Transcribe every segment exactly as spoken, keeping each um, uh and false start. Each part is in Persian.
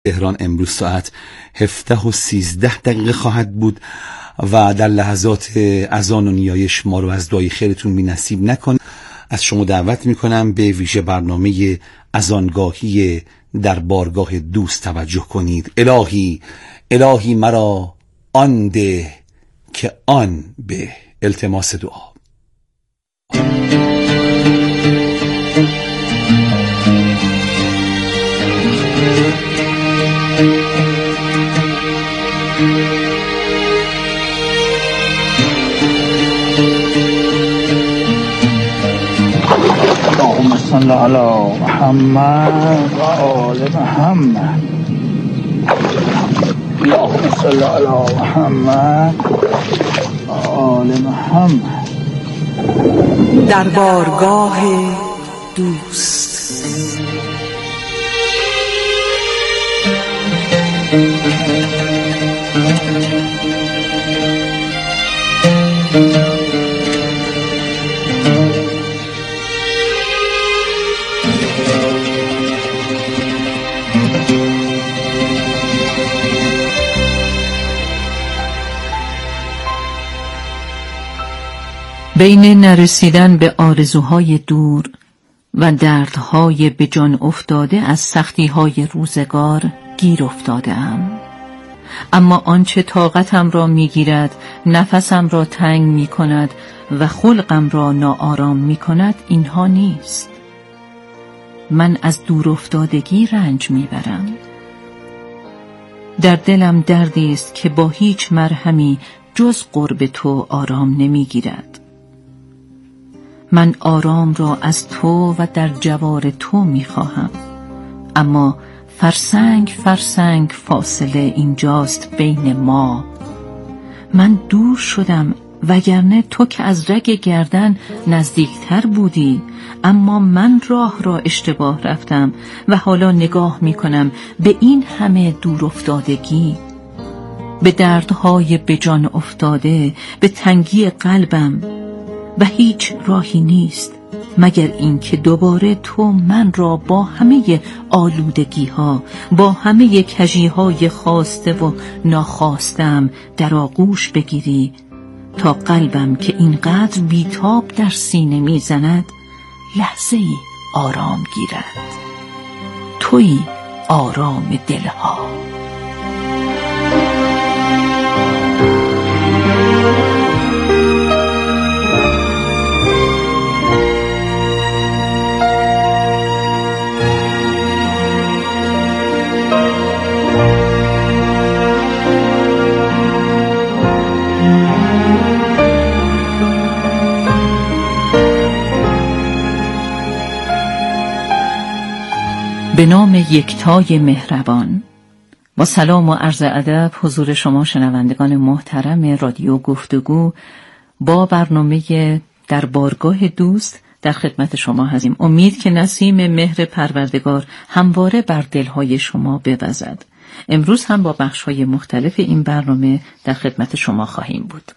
تهران امروز ساعت هفده و سیزده دقیقه خواهد بود و در لحظات اذان و نیایش ما رو از دعای خیرتون بی نصیب نکن. از شما دعوت میکنم به ویژه برنامه اذانگاهی در بارگاه دوست توجه کنید. الهی الهی مرا آن ده که آن به. التماس دعا. اللهم صل علی محمد و آل محمد. اللهم صل علی محمد و آل محمد. در بارگاه دوست. بین نرسیدن به آرزوهای دور و دردهای به جان افتاده از سختیهای روزگار گیر افتاده‌ام. اما آنچه طاقتم را میگیرد، نفسم را تنگ میکند و خلقم را ناآرام میکند اینها نیست. من از دور افتادگی رنج میبرم. در دلم دردی است که با هیچ مرهمی جز قرب تو آرام نمیگیرد. من آرام را از تو و در جوار تو میخواهم، اما فرسنگ فرسنگ فاصله اینجاست بین ما. من دور شدم، وگرنه تو که از رگ گردن نزدیکتر بودی، اما من راه را اشتباه رفتم و حالا نگاه میکنم به این همه دور افتادگی، به دردهای به جان افتاده، به تنگی قلبم و هیچ راهی نیست مگر این که دوباره تو من را با همه آلودگی ها، با همه کجی های خواسته و ناخواستم در آغوش بگیری تا قلبم که اینقدر بیتاب در سینه میزند لحظه ای آرام گیرد. تویی آرام دلها. به نام یکتای مهربان. با سلام و عرض ادب حضور شما شنوندگان محترم رادیو گفتگو با برنامه در بارگاه دوست در خدمت شما هستیم. امید که نسیم مهر پروردگار همواره بر دلهای شما بوزد. امروز هم با بخش‌های مختلف این برنامه در خدمت شما خواهیم بود.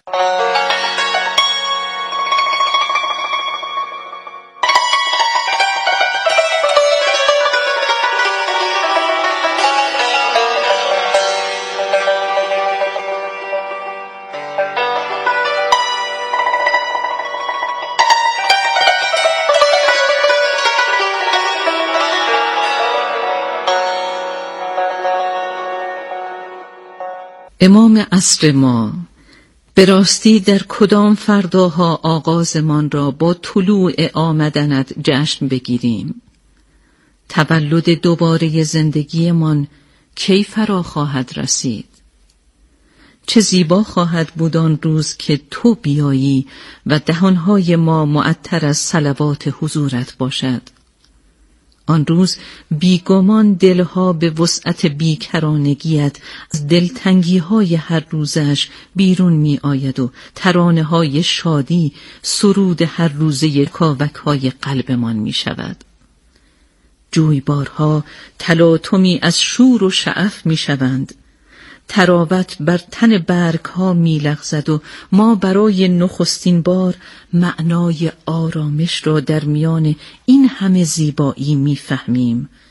امام عصر ما، به راستی در کدام فرداها آغازمان را با طلوع آمدنت جشن بگیریم؟ تولد دوباره زندگیمان کی فرا خواهد رسید؟ چه زیبا خواهد بود آن روز که تو بیایی و دهانهای ما معطر از صلوات حضورت باشد. آن روز بیگمان دلها به وسعت بیکرانگیت از دلتنگی های هر روزش بیرون می آید و ترانه های شادی سرود هر روزه کاوک های قلبمان می شود. جویبارها تلاطمی از شور و شعف می شوند. تراوت بر تن برگ ها می لغزد و ما برای نخستین بار معنای آرامش را در میان این همه زیبایی می فهمیم.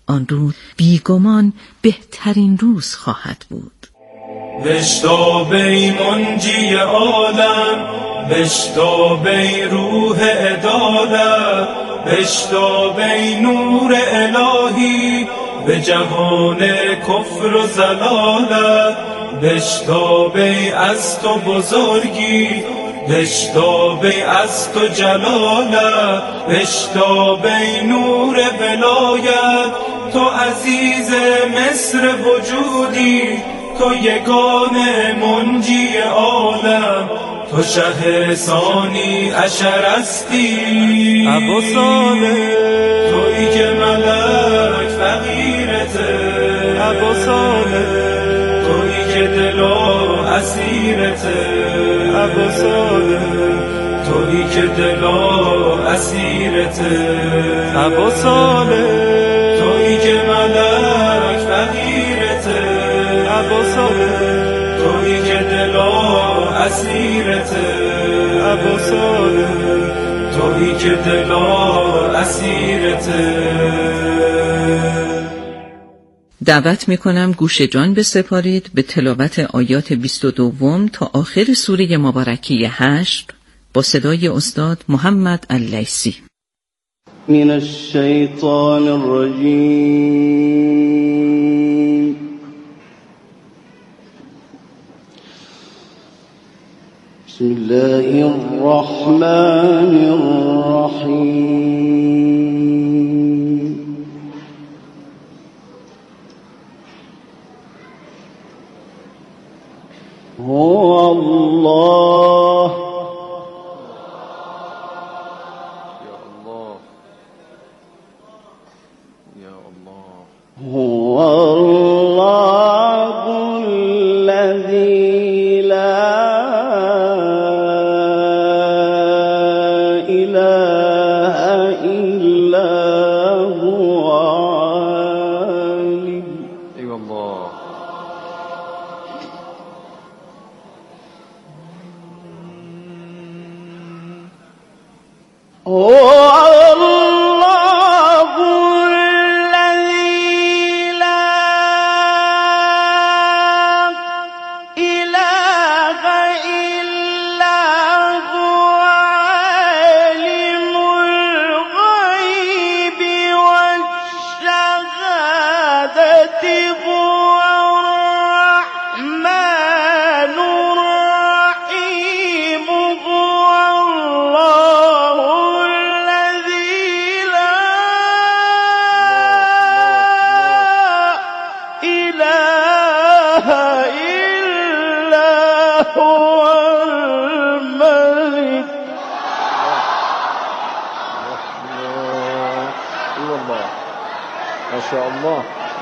آن روز بیگمان بهترین روز خواهد بود. بشتابی منجی عالم، بشتابی روح عدالت، بشتابی نور الهی به جهان کفر و زلالت، بشتابی از تو بزرگی، بشتابی از تو جلالت، بشتابی نور ولایت، تو عزیز مصر وجودی، تو یگانه منجی عالم، تو شه ثانی عشر هستی. ابو صالح تویی که ملک فقیرته، ابو صالح تویی که دلا اسیرته، ابو صالح تویی که دلا اسیرته، ابو صالح تویی که ملک فقیرته، ابو صالح تویی که دلا اسیرته، ابو صالح تویی که دلا اسیرته. دعوت میکنم گوش جان بسپارید به تلاوت آیات بیست و دوم تا آخر سوره مبارکه هشت با صدای استاد محمد اللیثی. من الشیطان الرجیم. بسم الله الرحمن الرحیم. هو الله هو الله الذي لا إله إلا هو عالم. أي والله. هو هو الملك. ما شاء الله.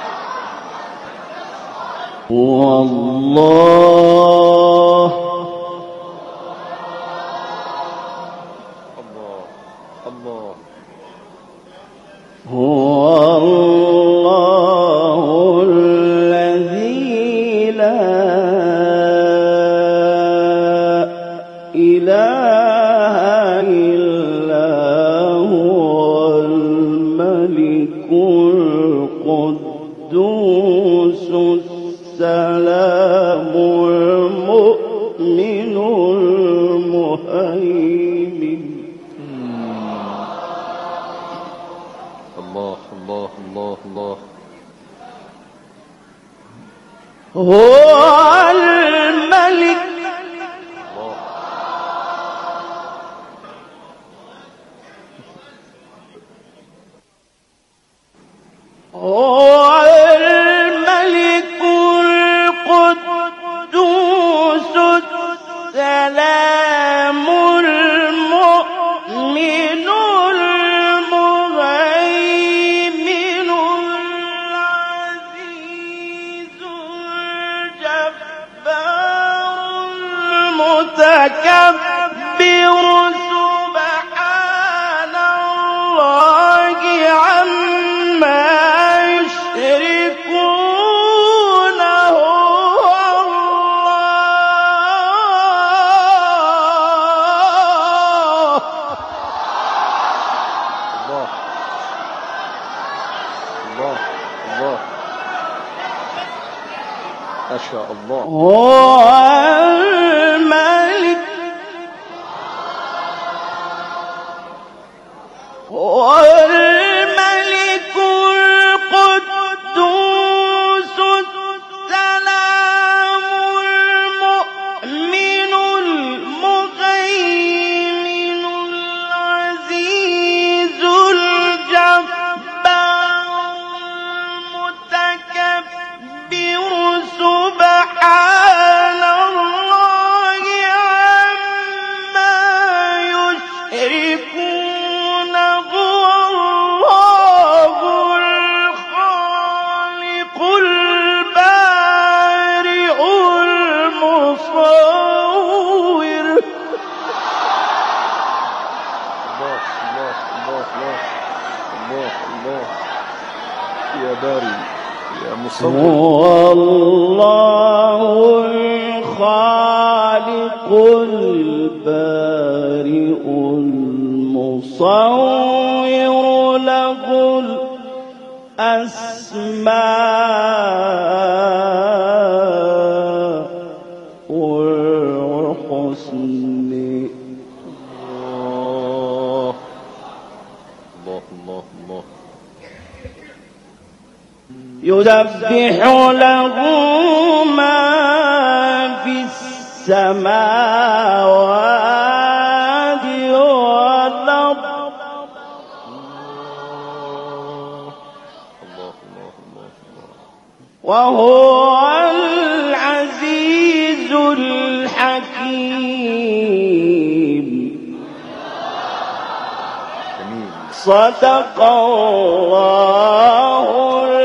هو الله. الله الله. هو الله الذي لا إله إلا هو الملك القدوس السلام المؤمن المهيمن. الله الله الله الله. هو الملك. هو الملك القدوس السلام المؤمن المهيمن العزيز الجبار المتكبر سبحان الله عما يشركون. هو الله. الله الله. ما شاء الله. هو الملك هو الملك القدوس السلام المؤمن المهيمن العزيز الجبار المتكبر سبحان الله عما يشركون. هو الله الخالق البارئ المصور. الله الله الله الله الله يا باري يا مصور. هو الله الخالق البارئ المصور له الأسماء الحسن. الله الله الله. يسبح له ما في السماوات والأرض الله الله الله. وهو العزيز الحكيم. جميل. صدق الله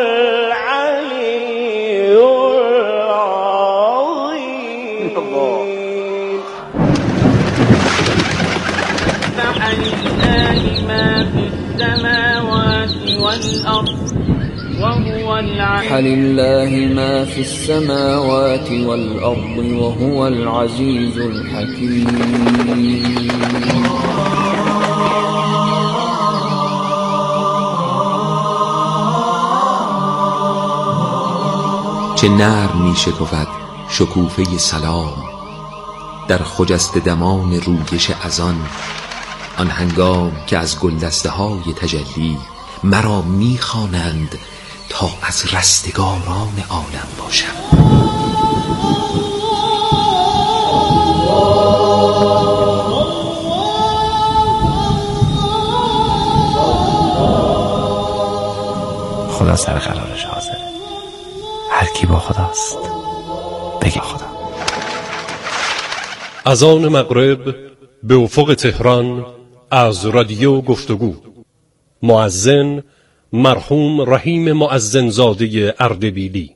العلي العظيم. الله. فلله ما في السماوات والأرض وهو العزيز. لله ما في السماوات والأرض وهو العزيز الحكيم. چه نرم می شکفد شکوفه سلام در خجست دمان رویش ازان، آن هنگام که از گلدسته های تجلی مرا می خوانند تا از رستگاران عالم باشم. خدا سر قرارش حاضره. هر کی با خداست بگه خدا. اذان مغرب به افق تهران از رادیو گفتگو. مؤذن مرحوم رحیم مؤذنزاده اردبیلی.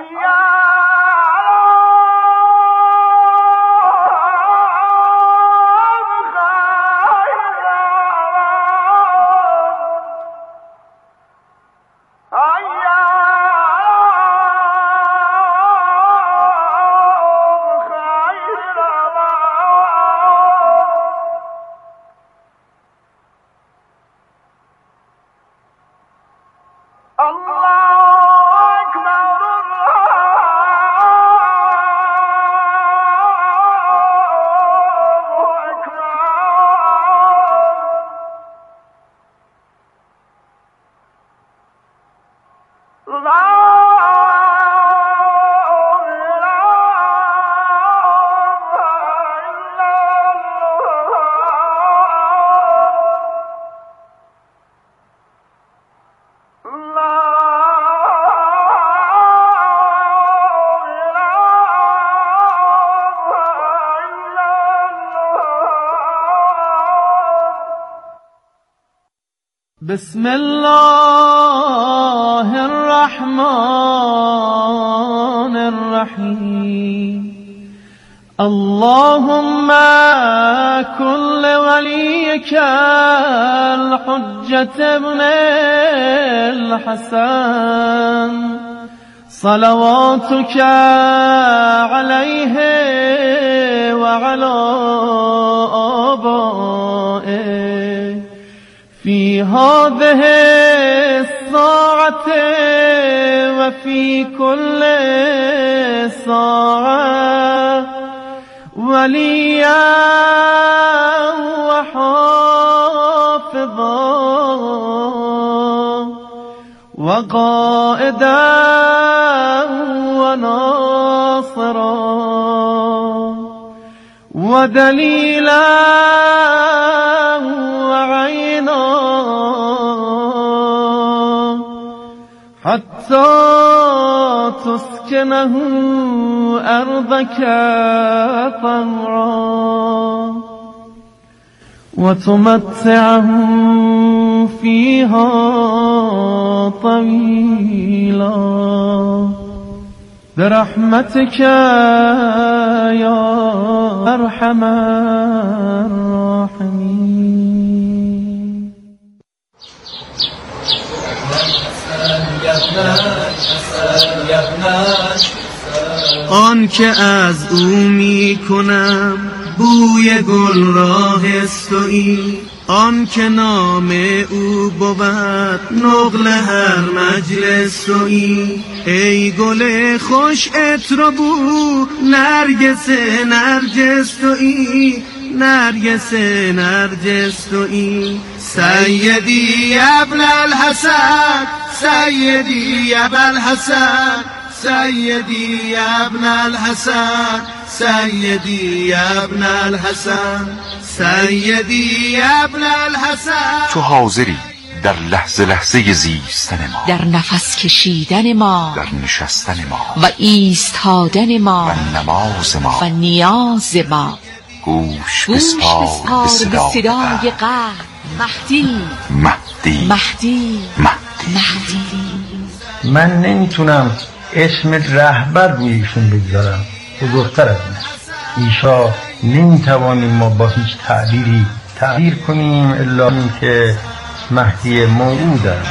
بسم الله الرحمن الرحيم اللهم كن لوليك الحجة ابن الحسن صلواتك عليه وعلى آبائه في هذه الساعة وفي كل ساعة وليا وحافظا وقائدا وناصرا ودليلا وعينا حتى تسكنه أرضك طوعا وتمتعه فيها طويلا برحمتك يا أرحم الراحمين. آن که از او می کنم بوی گل را حسویی، آن که نام او بود نقل هر مجلس رویی. ای گل خوش عطر و بو نرگس نرجس تویی، نرگس نرجس تویی. سیدی ابن الحسن سیدی ابن الحسن سیدی ابن الحسن سیدی ابن الحسن سیدی ابن الحسن. تو حاضری در لحظه لحظه زیستن ما، در نفس کشیدن ما، در نشستن ما و ایستادن ما و نماز ما و نیاز ما. گوش بسپار به صدای قلب. مهدی مهدی مهدی مهدی. من نمیتونم اسم رهبر روی ایشون بگذارم، بزرگتر از من. ایشا نمیتوانیم ما با هیچ تعبیری تعبیر کنیم الا این که مهدی موعود است.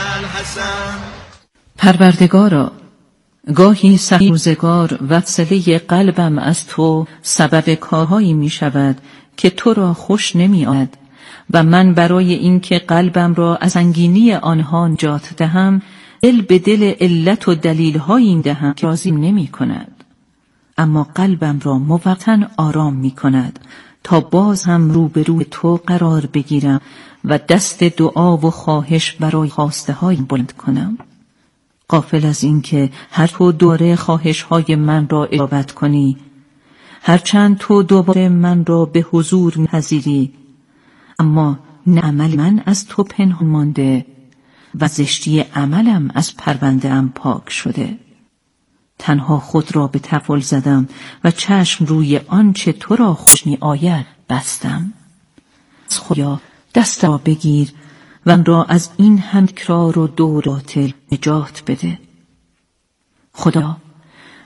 پروردگارا، گاهی سخی روزگار وصله قلبم از تو سبب کارهایی می شود که تو را خوش نمی آید و من برای اینکه قلبم را از سنگینی آنها نجات دهم دل به دل علت و دلیل‌هایی دهم که راضی نمی کند. اما قلبم را موقتاً آرام می کند تا باز هم روبروی تو قرار بگیرم و دست دعا و خواهش برای خواسته های بلند کنم، غافل از این که هر تو دوره خواهش های من را اجابت کنی، هرچند تو دوباره من را به حضور می‌پذیری، اما نه عمل من از تو پنهان مانده و زشتی عملم از پرونده ام پاک شده. تنها خود را به تفل زدم و چشم روی آنچه تو را خوش می آید بستم. از خدا دست را بگیر و من را از این هم تکرار و دور باطل نجات بده. خدا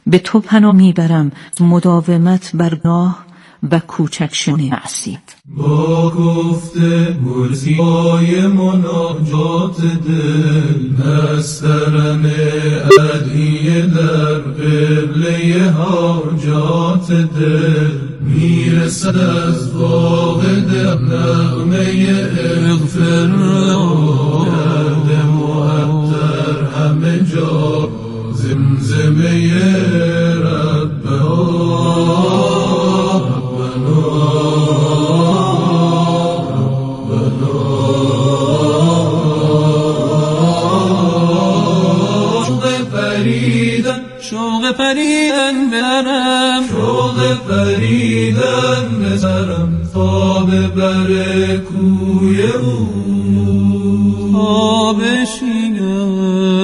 به تو پناه میبرم مداومت بر گناه و کوچکشان معصیت. با گفته گلزیای مناجات دل، نسترن ادعیه در قبله حاجات دل، میرسد از واحد نغمه اغفر درد معطر همه جا زمزمه ربها. شوق پریدن برم، شوق پریدن بسرم تا به بر کوی او، تا بشینم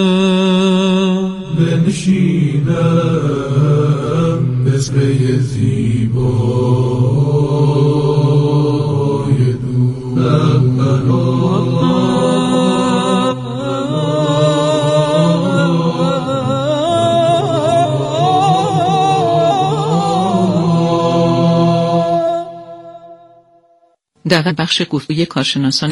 بنشینم بسمه زیبای دو. در بخش گفتگوی کارشناسان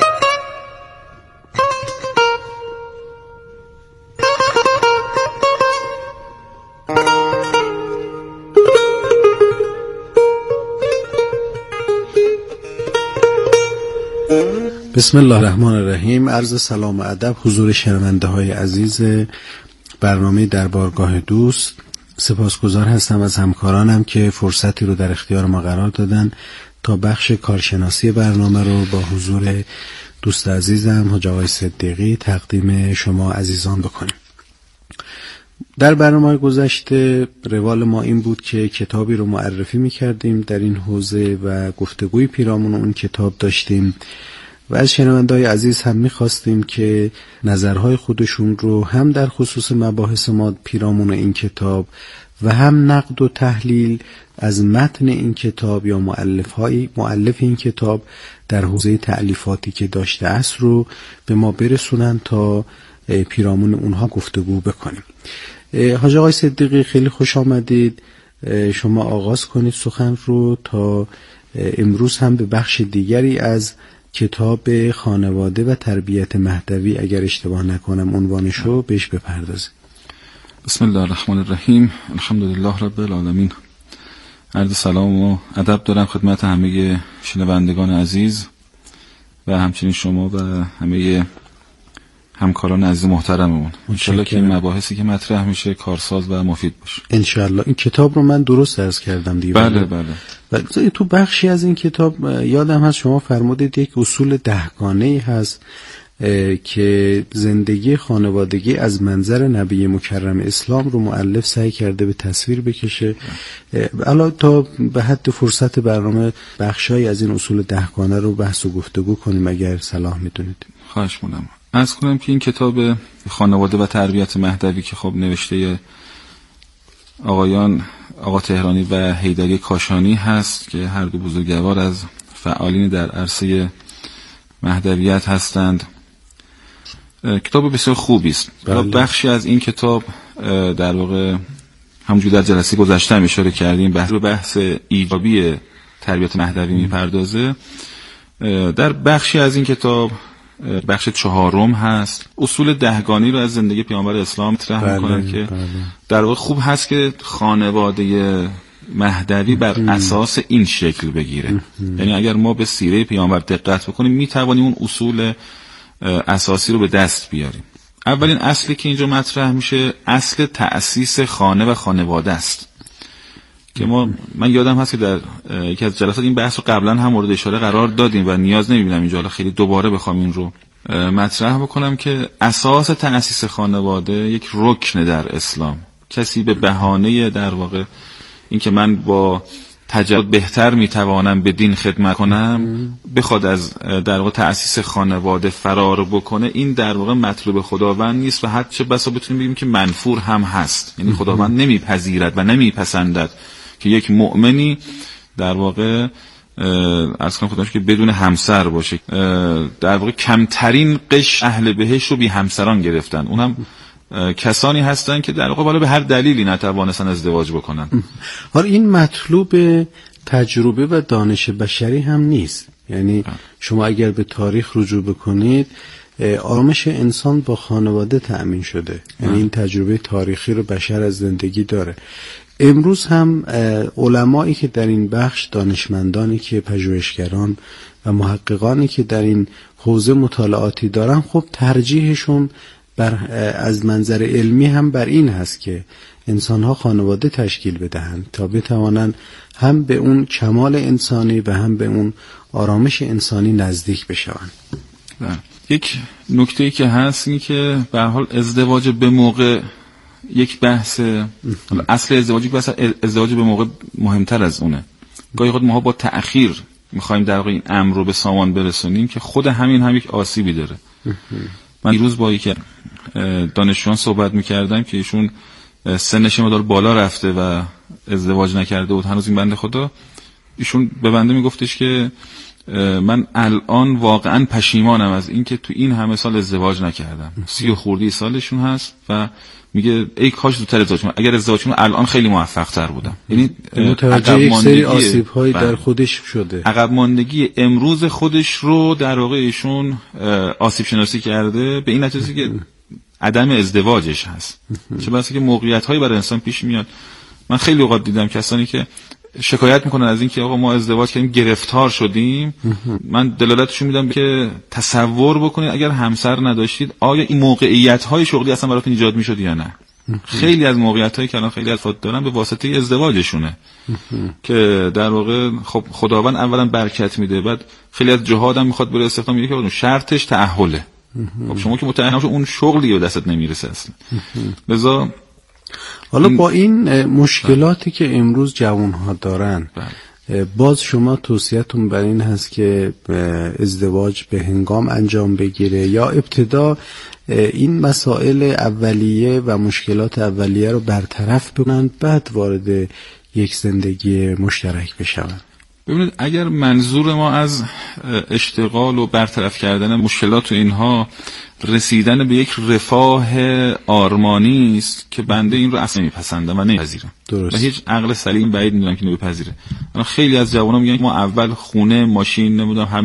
بسم الله الرحمن الرحیم. عرض سلام و ادب حضور شنونده های عزیز برنامه در بارگاه دوست. سپاسگزار هستم از همکارانم که فرصتی رو در اختیار ما قرار دادن تا بخش کارشناسی برنامه رو با حضور دوست عزیزم حاج آقای صدیقی تقدیم شما عزیزان بکنیم. در برنامه گذشته روال ما این بود که کتابی رو معرفی می‌کردیم در این حوزه و گفتگوی پیرامون اون کتاب داشتیم و از شنونده‌های عزیز هم می‌خواستیم که نظرهای خودشون رو هم در خصوص مباحث ما پیرامون این کتاب و هم نقد و تحلیل از متن این کتاب یا مؤلف‌های مؤلف این کتاب در حوزه تألیفاتی که داشته است رو به ما برسونن تا پیرامون اونها گفتگو بکنیم. حاج آقای صدیقی خیلی خوش آمدید. شما آغاز کنید سخن رو تا امروز هم به بخش دیگری از کتاب خانواده و تربیت مهدوی اگر اشتباه نکنم عنوانشو بهش بپردازید. بسم الله الرحمن الرحیم. الحمدلله رب العالمین. عرض سلام و ادب دارم خدمت همه شنوندگان عزیز و همچنین شما و همه همکاران عزیز محترممون. انشالله که این مباحثی که مطرح میشه کارساز و مفید باشه. انشالله. این کتاب رو من درست عرض کردم دیگه. بله بله. و تو بخشی از این کتاب یادم هست شما فرمودید یک اصول دهگانه‌ای هست که زندگی خانوادگی از منظر نبی مکرم اسلام رو مؤلف سعی کرده به تصویر بکشه. الان تا به حد فرصت برنامه بخشایی از این اصول دهگانه رو بحث و گفتگو کنیم اگر صلاح میدونید. خواهش می‌کنم. عرض کنم که این کتاب خانواده و تربیت مهدوی که خب نوشته آقایان آقا تهرانی و حیدری کاشانی هست که هر دو بزرگوار از فعالین در عرصه مهدویت هستند. کتاب بسیار خوبی است. بخشی از این کتاب در واقع همونجوری در جلسه گذشته هم اشاره کردیم بحث به بحث ایجابی تربیت مهدوی میپردازه. در بخشی از این کتاب بخش چهارم هست اصول دهگانی رو از زندگی پیامبر اسلام مطرح میکنه که بله. در واقع خوب هست که خانواده مهدوی بر ام. اساس این شکل بگیره. یعنی اگر ما به سیره پیامبر دقت بکنیم میتوانیم اون اصول اساسی رو به دست بیاریم. اولین اصلی که اینجا مطرح میشه اصل تأسیس خانه و خانواده است که ما من یادم هست که در یکی از جلسات این بحث رو قبلا هم مورد اشاره قرار دادیم و نیاز نمیبینم اینجا خیلی دوباره بخوام این رو مطرح بکنم که اساس تأسیس خانواده یک رکن در اسلام. کسی به بهانه در واقع این که من با تجربه بهتر میتوانم به دین خدمت کنم بخواد از در واقع تأسیس خانواده فرار بکنه، این در واقع مطلوب خداوند نیست و حتی بسا بتونیم بگیم که منفور هم هست. یعنی خداوند نمیپذیرد و نمیپسندد که یک مؤمنی در واقع عرض کنم خداش که بدون همسر باشه. در واقع کمترین قش اهل بهشت رو بی همسران گرفتن، اونم کسانی هستن که در واقع بالا به هر دلیلی نتوانستن ازدواج بکنن. حالا این مطلوب تجربه و دانش بشری هم نیست. یعنی شما اگر به تاریخ رجوع بکنید آرامش انسان با خانواده تأمین شده. یعنی این تجربه تاریخی رو بشر از زندگی داره. امروز هم علمایی که در این بخش، دانشمندانی که پژوهشگران و محققانی که در این حوزه مطالعاتی دارن، خب ترجیحشون بر از منظر علمی هم بر این هست که انسانها خانواده تشکیل بدهند تا بتوانند هم به اون کمال انسانی و هم به اون آرامش انسانی نزدیک بشوند. یک نکته‌ای که هست اینه که به هر حال ازدواج به موقع یک بحث، اصل ازدواج یک بحث ازدواج به موقع مهمتر از اونه. گاهی خود ما با تأخیر میخوایم در واقع این امر رو به سامان برسونیم که خود همین هم یک آسیبی داره. من دیروز با یک دانشجویان صحبت میکردم که ایشون سنش مقدار بالا رفته و ازدواج نکرده بود هنوز این بنده خدا. ایشون به بنده میگفتش که من الان واقعا پشیمانم از اینکه تو این همه سال ازدواج نکردم. سی و خوردی سالشون هست و میگه ای کاش زودتر ازدواج کنم، اگر ازدواج کنم الان خیلی موفق تر بودم. یعنی متوجه یک سری آسیب هایی در خودش شده. عقب ماندگی امروز خودش رو در واقع ایشون آسیب شناسی کرده به این نتیجه که عدم ازدواجش هست. چه بسا که موقعیت هایی برای انسان پیش میاد. من خیلی اوقات دیدم کسانی که شکایت میکنن از این که آقا ما ازدواج کردیم گرفتار شدیم. من دلالتشون میدم که تصور بکنید اگر همسر نداشتید آیا این موقعیت های شغلی اصلا براتون ایجاد میشد یا نه. خیلی از موقعیت هایی که الان خیلی افراد دارن به واسطه ازدواجشونه که در واقع خب خداوند اولا برکت میده، بعد خیلی از جهاد هم میخواد بره استخدام، میگه که شرطش تأهله. خب شما که متأهل نباشی اون شغلی به دستت نمیرسه اصلا. لذا حالا با این مشکلاتی که امروز جوانها دارن باز شما توصیه‌تون بر این هست که ازدواج به هنگام انجام بگیره یا ابتدا این مسائل اولیه و مشکلات اولیه رو برطرف بکنن بعد وارد یک زندگی مشترک بشون؟ ببینید اگر منظور ما از اشتغال و برطرف کردن مشکلات و اینها رسیدن به یک رفاه آرمانی است که بنده این رو اصلا نمیپسندم و نمیپذیرم و هیچ عقل سلیم بعید میدونم که اینو بپذیره. خیلی از جوانان میگن ما اول خونه، ماشین، نمیدونم